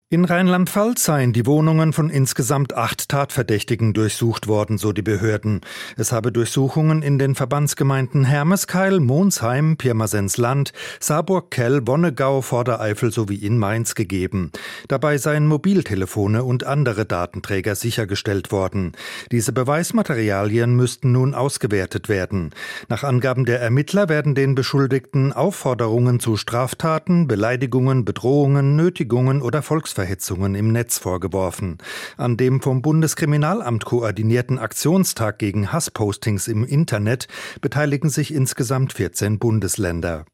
In Rheinland-Pfalz seien die Wohnungen von insgesamt 8 Tatverdächtigen durchsucht worden, so die Behörden. Es habe Durchsuchungen in den Verbandsgemeinden Hermeskeil, Monsheim, Pirmasens-Land, Saarburg-Kell, Wonnegau, Vordereifel sowie in Mainz gegeben. Dabei seien Mobiltelefone und andere Datenträger sichergestellt worden. Diese Beweismaterialien müssten nun ausgewertet werden. Nach Angaben der Ermittler werden den Beschuldigten Aufforderungen zu Straftaten, Beleidigungen, Bedrohungen, Nötigungen oder Volksverhetzungen im Netz vorgeworfen. An dem vom Bundeskriminalamt koordinierten Aktionstag gegen Hasspostings im Internet beteiligen sich insgesamt 14 Bundesländer.